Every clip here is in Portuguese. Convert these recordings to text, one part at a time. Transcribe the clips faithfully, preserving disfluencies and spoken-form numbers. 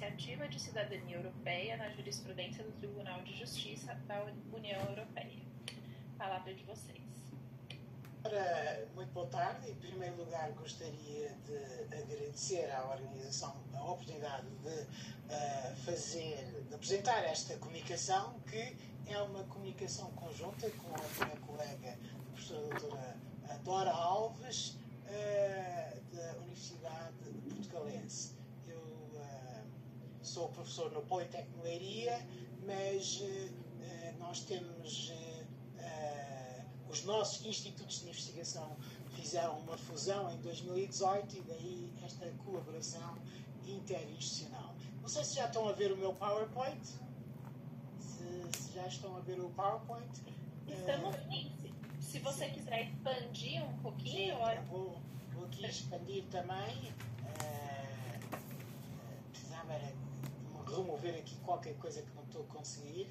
Iniciativa de Cidadania Europeia na jurisprudência do Tribunal de Justiça da União Europeia. Palavra de vocês. Ora, muito boa tarde. Em primeiro lugar, gostaria de agradecer à organização a oportunidade de uh, fazer, de apresentar esta comunicação, que é uma comunicação conjunta com a minha colega, a professora doutora Dora Alves, uh, da Universidade Portugalense. Eu uh, sou professor no Politécnico de Leiria, mas uh, nós temos... Uh, Os nossos institutos de investigação fizeram uma fusão em dois mil e dezoito e daí esta colaboração interinstitucional. Não sei se já estão a ver o meu PowerPoint. Se, se já estão a ver o PowerPoint. Estamos sim. Uh, se você quiser expandir um pouquinho... Sim, eu vou, vou aqui expandir também. Uh, precisava era remover aqui qualquer coisa que não estou a conseguir.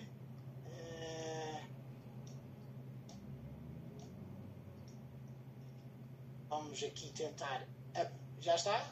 Vamos aqui tentar... Já está?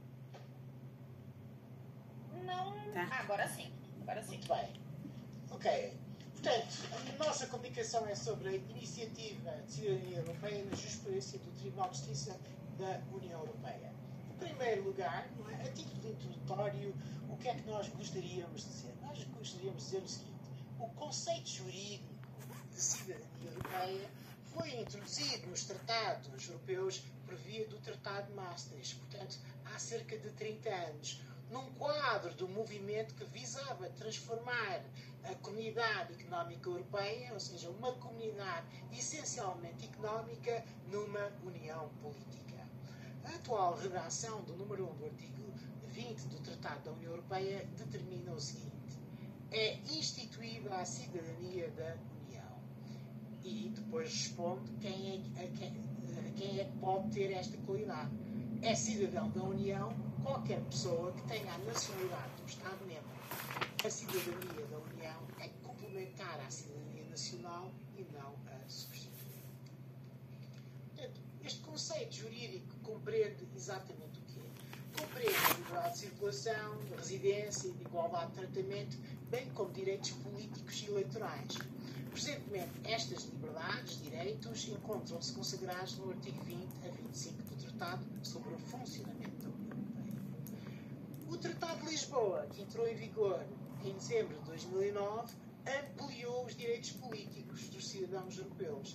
Não. Tá. Ah, agora sim. Agora sim. Muito bem. Ok. Portanto, a nossa comunicação é sobre a Iniciativa de Cidadania Europeia na jurisprudência do Tribunal de Justiça da União Europeia. Em primeiro lugar, a título de introdutório, o que é que nós gostaríamos de dizer? Nós gostaríamos de dizer o seguinte: o conceito jurídico de cidadania europeia foi introduzido nos tratados europeus por via do Tratado de Maastricht, portanto, há cerca de trinta anos, num quadro do movimento que visava transformar a Comunidade Económica Europeia, ou seja, uma comunidade essencialmente económica, numa união política. A atual redação do número um do artigo vinte do Tratado da União Europeia determina o seguinte: é instituída a cidadania da e depois responde quem é, a quem, a quem é que pode ter esta qualidade. É cidadão da União qualquer pessoa que tenha a nacionalidade do Estado-membro. A cidadania da União é complementar à cidadania nacional e não a substituir. Portanto, este conceito jurídico compreende exatamente o quê? Compreende a liberdade de circulação, de residência e de igualdade de tratamento, bem como direitos políticos e eleitorais. Presentemente, estas liberdades e direitos encontram-se consagrados no artigo vinte a vinte e cinco do Tratado sobre o funcionamento da União Europeia. O Tratado de Lisboa, que entrou em vigor em dezembro de dois mil e nove, ampliou os direitos políticos dos cidadãos europeus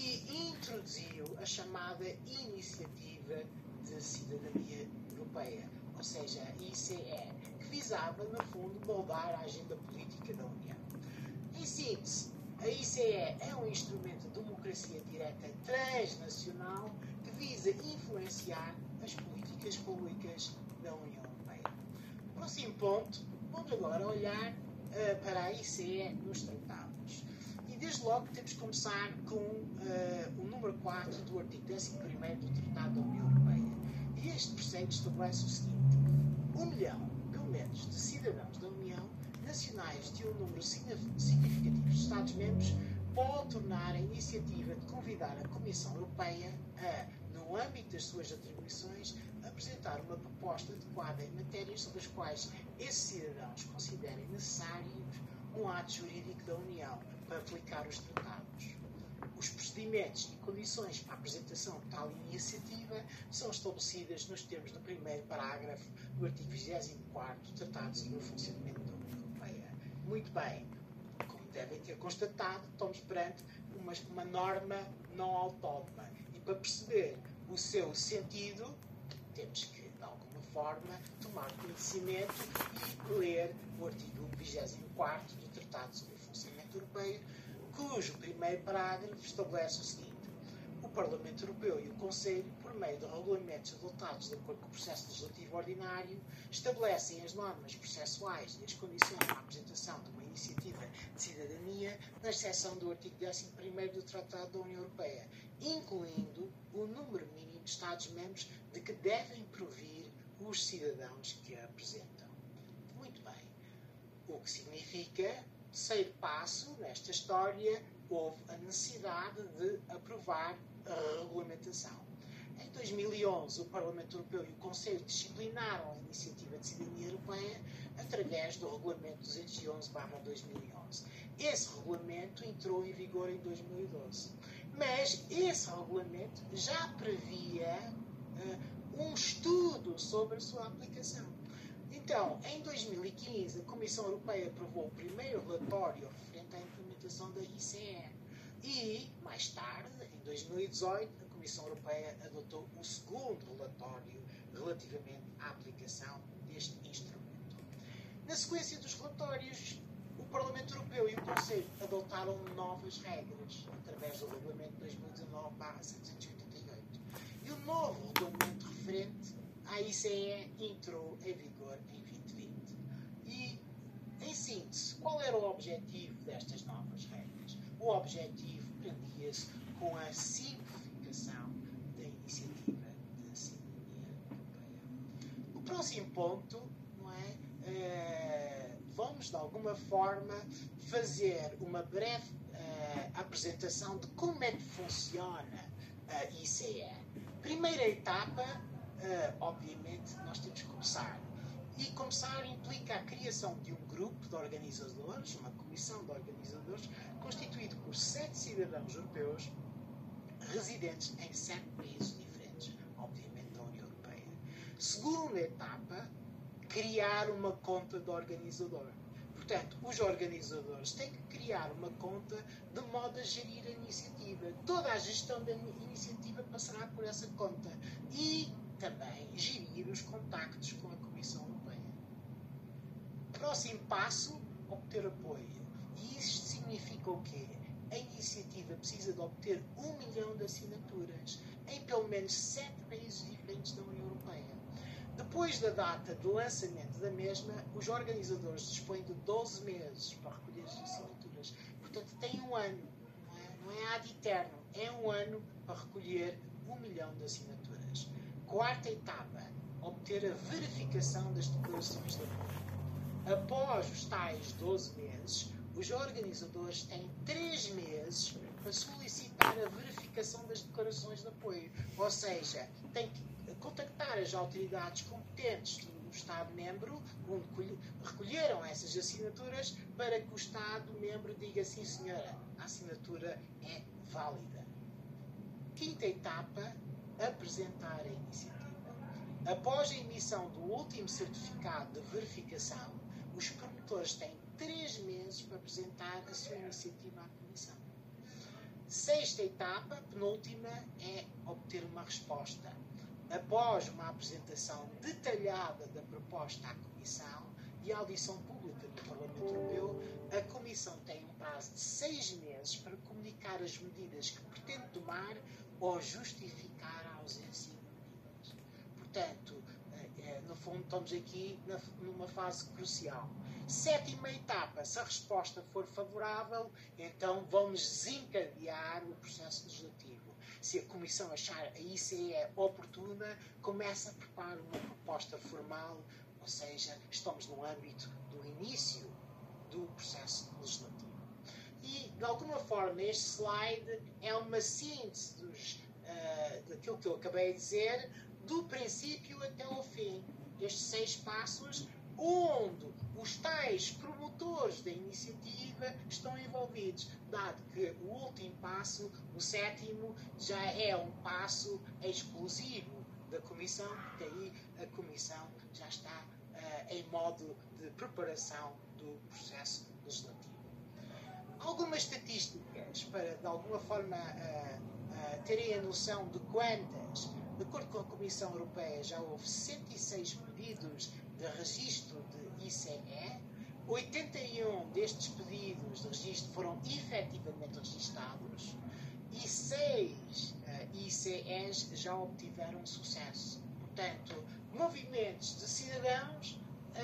e introduziu a chamada Iniciativa de Cidadania Europeia, ou seja, a I C E, que visava, no fundo, moldar a agenda política da União. Em síntese, a I C E é um instrumento de democracia direta transnacional que visa influenciar as políticas públicas da União Europeia. Próximo ponto, vamos agora olhar uh, para a I C E nos tratados. E desde logo temos que começar com uh, o número quatro do artigo décimo primeiro do Tratado da União Europeia. E este preceito estabelece o seguinte: um milhão, pelo menos, de cidadãos da União nacionais de um número significativo de Estados-membros pode tornar a iniciativa de convidar a Comissão Europeia a, no âmbito das suas atribuições, apresentar uma proposta adequada em matérias sobre as quais esses cidadãos considerem necessários um ato jurídico da União para aplicar os tratados. Os procedimentos e condições para a apresentação de tal iniciativa são estabelecidas nos termos do primeiro parágrafo do artigo vigésimo quarto do Tratado sobre o Funcionamento da União Europeia. Muito bem, como devem ter constatado, estamos perante uma, uma norma não autónoma. E para perceber o seu sentido, temos que, de alguma forma, tomar conhecimento e ler o artigo vigésimo quarto do Tratado sobre o Funcionamento Europeu, cujo primeiro parágrafo estabelece o seguinte: o Parlamento Europeu e o Conselho, por meio de regulamentos adotados de acordo com o processo legislativo ordinário, estabelecem as normas processuais e as condições para a apresentação de uma iniciativa de cidadania na exceção do artigo décimo primeiro do Tratado da União Europeia, incluindo o número mínimo de Estados-membros de que devem provir os cidadãos que a apresentam. Muito bem. O que significa, terceiro passo nesta história, houve a necessidade de aprovar a regulamentação. Em dois mil e onze, o Parlamento Europeu e o Conselho disciplinaram a Iniciativa de Cidadania Europeia através do Regulamento duzentos e onze barra dois mil e onze. Esse regulamento entrou em vigor em dois mil e doze. Mas esse regulamento já previa uh, um estudo sobre a sua aplicação. Então, em dois mil e quinze, a Comissão Europeia aprovou o primeiro relatório referente à implementação da I C E. E, mais tarde, em dois mil e dezoito, a Comissão Europeia adotou o segundo relatório relativamente à aplicação deste instrumento. Na sequência dos relatórios, o Parlamento Europeu e o Conselho adotaram novas regras, através do Regulamento dois mil e dezanove barra setecentos e oitenta e oito. E o novo regulamento referente à I C E entrou em vigor em dois mil e vinte. E, em síntese, qual era o objetivo destas novas regras? O objetivo prendia-se com a simplificação da iniciativa da cidadania europeia. O próximo ponto, não é? Uh, vamos, de alguma forma, fazer uma breve uh, apresentação de como é que funciona a I C E. Primeira etapa, uh, obviamente, nós temos que começar. E começar implica a criação de um grupo de organizadores, uma comissão de organizadores, constituído por sete cidadãos europeus residentes em sete países diferentes, obviamente da União Europeia. Segunda etapa, criar uma conta de organizador. Portanto, os organizadores têm que criar uma conta de modo a gerir a iniciativa. Toda a gestão da iniciativa passará por essa conta. E também gerir os contactos com a Comissão Europeia. Próximo passo, obter apoio. E isto significa o quê? A iniciativa precisa de obter um milhão de assinaturas em pelo menos sete países diferentes da União Europeia. Depois da data de lançamento da mesma, os organizadores dispõem de doze meses para recolher as assinaturas. Portanto, tem um ano. Não é, não é ad eterno. É um ano para recolher um milhão de assinaturas. Quarta etapa, obter a verificação das declarações de apoio. Após os tais doze meses, os organizadores têm três meses para solicitar a verificação das declarações de apoio. Ou seja, têm que contactar as autoridades competentes do Estado-membro, onde recolheram essas assinaturas, para que o Estado-membro diga: sim, senhora, a assinatura é válida. Quinta etapa, apresentar a iniciativa. Após a emissão do último certificado de verificação, os promotores têm três meses para apresentar a sua iniciativa à Comissão. Sexta etapa, penúltima, é obter uma resposta. Após uma apresentação detalhada da proposta à Comissão e a audição pública do Parlamento Europeu, a Comissão tem um prazo de seis meses para comunicar as medidas que pretende tomar ou justificar a ausência de medidas. Portanto, no fundo, estamos aqui numa fase crucial. Sétima etapa, se a resposta for favorável, então vamos desencadear o processo legislativo. Se a Comissão achar a I C E oportuna, começa a preparar uma proposta formal, ou seja, estamos no âmbito do início do processo legislativo. E, de alguma forma, este slide é uma síntese dos, uh, daquilo que eu acabei de dizer, do princípio até ao fim. Estes seis passos, onde os tais promotores da iniciativa estão envolvidos, dado que o último passo, o sétimo, já é um passo exclusivo da Comissão, porque aí a Comissão já está uh, em modo de preparação do processo legislativo. Algumas estatísticas para, de alguma forma, uh, uh, terem a noção de quantas. De acordo com a Comissão Europeia, já houve cento e seis pedidos de registro de I C E, oitenta e um destes pedidos de registro foram efetivamente registados e seis uh, I C Es já obtiveram sucesso. Portanto, movimentos de cidadãos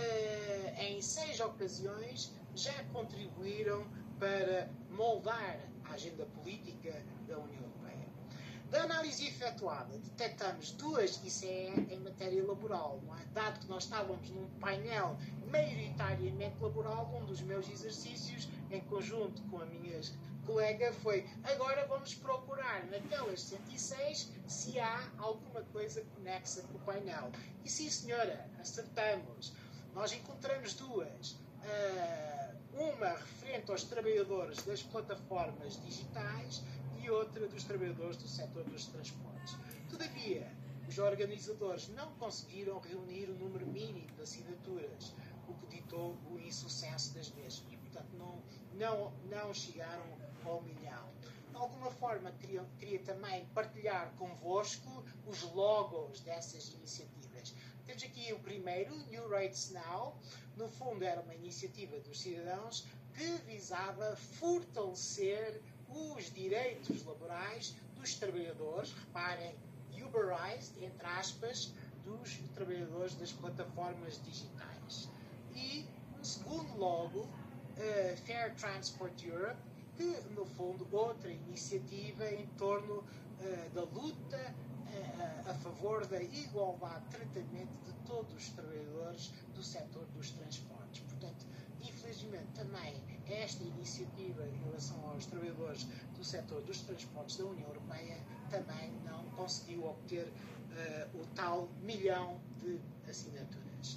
uh, em seis ocasiões já contribuíram para moldar a agenda política da União Europeia. Da análise efetuada, detectamos duas I C E em matéria laboral, não é? Dado que nós estávamos num painel maioritariamente laboral, um dos meus exercícios, em conjunto com a minha colega, foi: agora vamos procurar naquelas cento e seis se há alguma coisa conexa com o painel. E sim, senhora, acertamos. nós encontramos duas. Uh, uma referente aos trabalhadores das plataformas digitais e outra dos trabalhadores do setor dos transportes. Todavia, os organizadores não conseguiram reunir o número mínimo de assinaturas, o que ditou o insucesso das mesmas. E, portanto, não, não, não chegaram ao milhão. De alguma forma, queria, queria também partilhar convosco os logos dessas iniciativas. Temos aqui o primeiro, New Rates Now. No fundo, era uma iniciativa dos cidadãos que visava fortalecer os direitos laborais dos trabalhadores, reparem, Uberized, entre aspas, dos trabalhadores das plataformas digitais. E o segundo logo, uh, Fair Transport Europe, que, no fundo, outra iniciativa em torno uh, da luta uh, a favor da igualdade de tratamento de todos os trabalhadores do setor dos transportes. Portanto, infelizmente, também esta iniciativa em relação aos trabalhadores do setor dos transportes da União Europeia também não conseguiu obter uh, o tal milhão de assinaturas.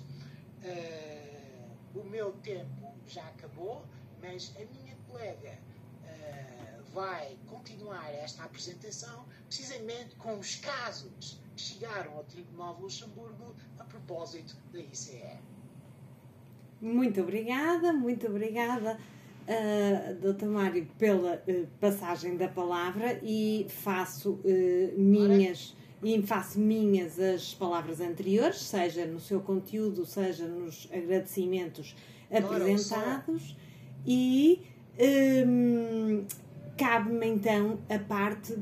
Uh, o meu tempo já acabou, mas a minha colega uh, vai continuar esta apresentação precisamente com os casos que chegaram ao Tribunal de Luxemburgo a propósito da I C E. Muito obrigada, muito obrigada, uh, doutor Mário, pela uh, passagem da palavra e faço uh, minhas e faço minhas as palavras anteriores, seja no seu conteúdo, seja nos agradecimentos apresentados, e um, cabe-me então a parte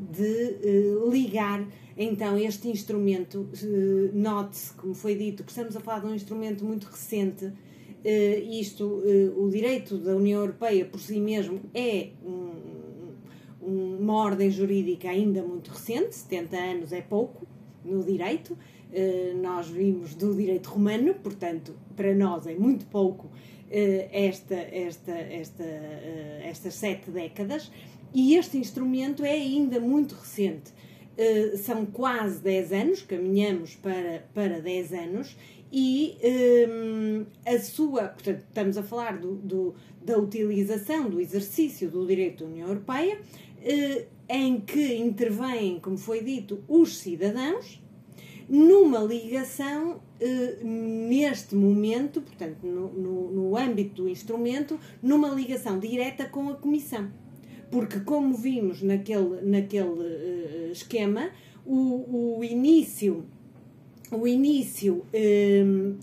de uh, ligar então este instrumento. Uh, note-se, como foi dito, que estamos a falar de um instrumento muito recente. Uh, isto, uh, o direito da União Europeia por si mesmo é um, um, uma ordem jurídica ainda muito recente, setenta anos é pouco no direito. Uh, nós vimos do direito romano, portanto, para nós é muito pouco uh, esta, esta, esta, uh, estas sete décadas, e este instrumento é ainda muito recente. Uh, são quase dez anos, caminhamos para, para dez anos, e um, a sua, portanto, estamos a falar do, do, da utilização, do exercício do direito da União Europeia, uh, em que intervêm, como foi dito, os cidadãos, numa ligação, uh, neste momento, portanto, no, no, no âmbito do instrumento, numa ligação direta com a Comissão. Porque, como vimos naquele, naquele uh, esquema, o, o início... O início um,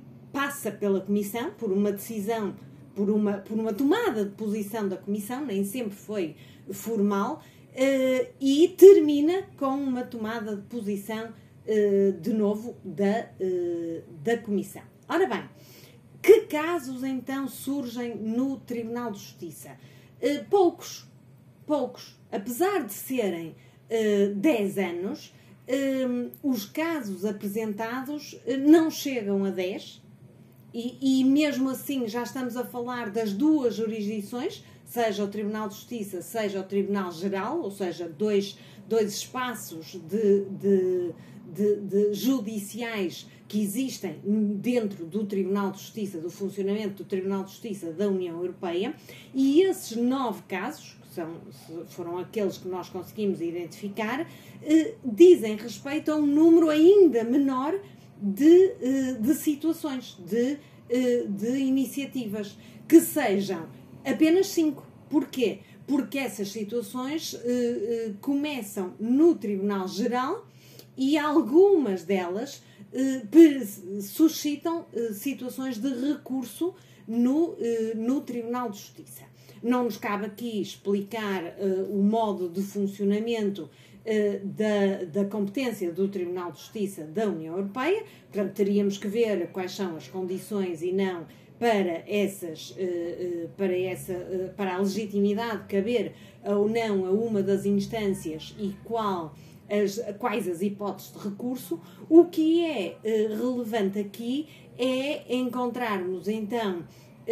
passa pela Comissão, por uma decisão, por uma, por uma tomada de posição da Comissão, nem sempre foi formal, uh, e termina com uma tomada de posição, uh, de novo, da, uh, da Comissão. Ora bem, que casos então surgem no Tribunal de Justiça? Uh, poucos, poucos. Apesar de serem uh, dez anos, Um, os casos apresentados não chegam a dez, e, e mesmo assim já estamos a falar das duas jurisdições, seja o Tribunal de Justiça, seja o Tribunal Geral, ou seja, dois, dois espaços de, de, de, de judiciais que existem dentro do Tribunal de Justiça, do funcionamento do Tribunal de Justiça da União Europeia, e esses nove casos, São, foram aqueles que nós conseguimos identificar, eh, dizem respeito a um número ainda menor de, eh, de situações, de, eh, de iniciativas, que sejam apenas cinco. Porquê? Porque essas situações eh, eh, começam no Tribunal Geral e algumas delas eh, suscitam eh, situações de recurso no, eh, no Tribunal de Justiça. Não nos cabe aqui explicar uh, o modo de funcionamento uh, da, da competência do Tribunal de Justiça da União Europeia, portanto teríamos que ver quais são as condições e não para, essas, uh, uh, para, essa, uh, para a legitimidade de caber ou não a uma das instâncias e qual as, quais as hipóteses de recurso. O que é uh, relevante aqui é encontrarmos então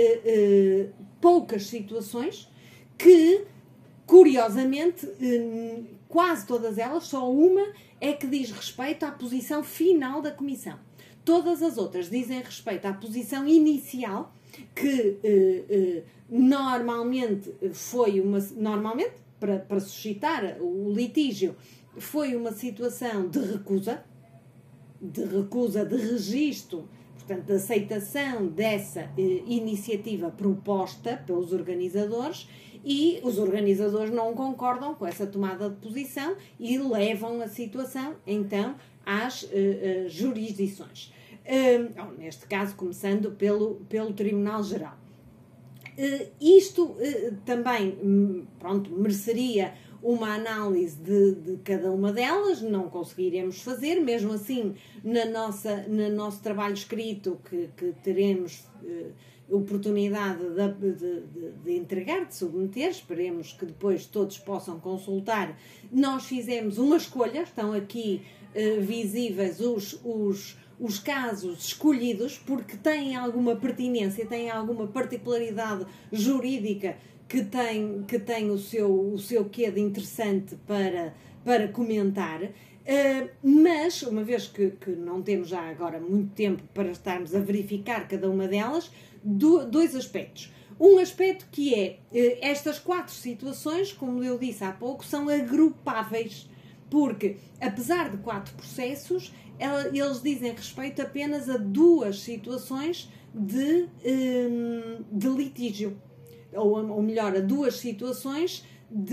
Uh, uh, poucas situações que, curiosamente, uh, quase todas elas, só uma é que diz respeito à posição final da Comissão. todas as outras dizem respeito à posição inicial, que eh, eh, normalmente foi uma... Normalmente, para, para suscitar o litígio, foi uma situação de recusa, de recusa de registro, portanto, de aceitação dessa eh, iniciativa proposta pelos organizadores, e os organizadores não concordam com essa tomada de posição e levam a situação, então, às eh, eh, jurisdições. Uh, neste caso, começando pelo, pelo Tribunal Geral. Uh, isto uh, também, pronto, mereceria uma análise de, de cada uma delas, não conseguiremos fazer, mesmo assim, na nossa, no nosso trabalho escrito, que, que teremos uh, oportunidade de, de, de, de entregar, de submeter, esperemos que depois todos possam consultar. Nós fizemos uma escolha, estão aqui uh, visíveis os, os os casos escolhidos, porque têm alguma pertinência, têm alguma particularidade jurídica que tem, que tem o, seu, o seu quê de interessante para, para comentar. Uh, mas, uma vez que, que não temos já agora muito tempo para estarmos a verificar cada uma delas, do, dois aspectos. Um aspecto que é, uh, estas quatro situações, como eu disse há pouco, são agrupáveis, porque, apesar de quatro processos, eles dizem respeito apenas a duas situações de, de litígio, ou, ou melhor, a duas situações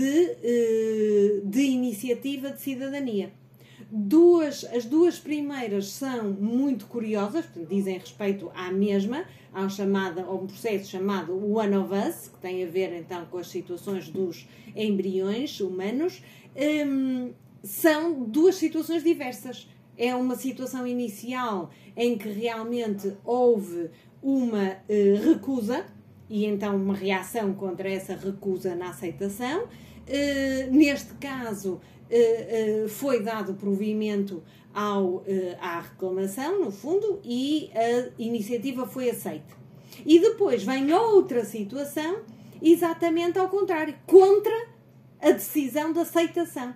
de, de iniciativa de cidadania. Duas, as duas primeiras são muito curiosas, portanto, dizem respeito à mesma, ao, chamado, ao processo chamado One of Us, que tem a ver então com as situações dos embriões humanos. Hum, são duas situações diversas. É uma situação inicial em que realmente houve uma eh, recusa e então uma reação contra essa recusa na aceitação. Eh, neste caso, eh, eh, foi dado provimento ao, eh, à reclamação, no fundo, e a iniciativa foi aceita. E depois vem outra situação, exatamente ao contrário, contra a decisão de aceitação.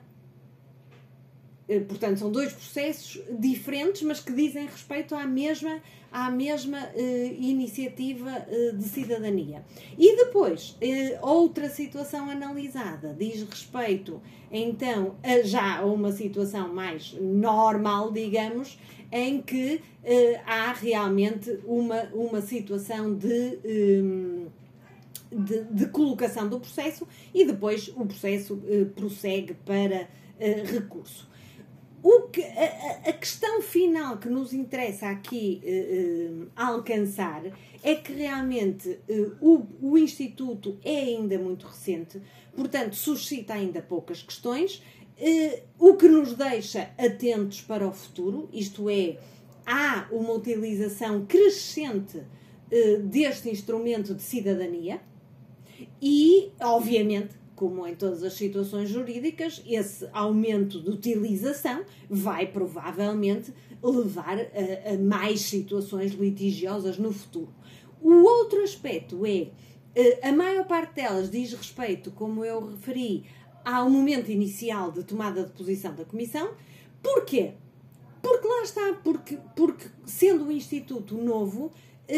Portanto, são dois processos diferentes, mas que dizem respeito à mesma, à mesma eh, iniciativa eh, de cidadania. E depois, eh, outra situação analisada diz respeito, então, a, já a uma situação mais normal, digamos, em que eh, há realmente uma, uma situação de, eh, de, de colocação do processo e depois o processo eh, prossegue para eh, recurso. O que, a, a questão final que nos interessa aqui eh, eh, alcançar é que realmente eh, o, o Instituto é ainda muito recente, portanto suscita ainda poucas questões, eh, o que nos deixa atentos para o futuro, isto é, há uma utilização crescente eh, deste instrumento de cidadania e, obviamente, como em todas as situações jurídicas, esse aumento de utilização vai provavelmente levar a, a mais situações litigiosas no futuro. O outro aspecto é, a maior parte delas diz respeito, como eu referi, ao momento inicial de tomada de posição da Comissão. Porquê? Porque lá está, porque, porque sendo um instituto novo,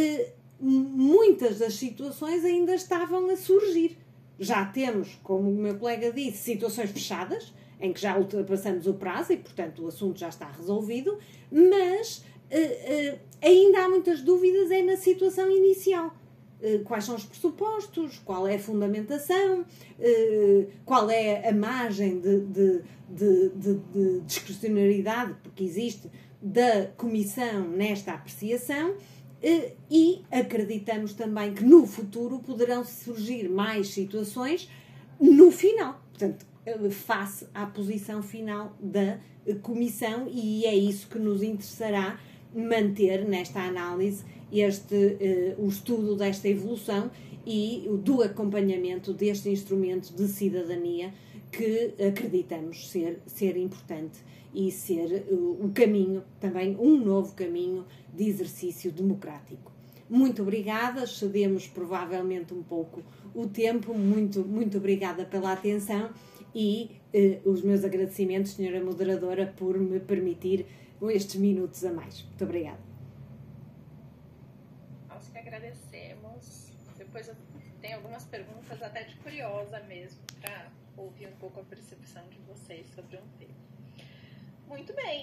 muitas das situações ainda estavam a surgir. Já temos, como o meu colega disse, situações fechadas, em que já ultrapassamos o prazo e, portanto, o assunto já está resolvido, mas uh, uh, ainda há muitas dúvidas é na situação inicial. Uh, quais são os pressupostos, qual é a fundamentação, uh, qual é a margem de, de, de, de, de discricionariedade, porque existe, da Comissão nesta apreciação. E acreditamos também que no futuro poderão surgir mais situações no final, portanto, face à posição final da Comissão, e é isso que nos interessará manter nesta análise este, o estudo desta evolução e do acompanhamento deste instrumento de cidadania que acreditamos ser, ser importante e ser o caminho, também um novo caminho de exercício democrático. Muito obrigada, cedemos provavelmente um pouco o tempo, muito, muito obrigada pela atenção e eh, os meus agradecimentos, senhora Moderadora, por me permitir estes minutos a mais. Muito obrigada. agradecemos. Depois eu tenho algumas perguntas até de curiosa mesmo, para ouvir um pouco a percepção de vocês sobre um tema. Muito bem.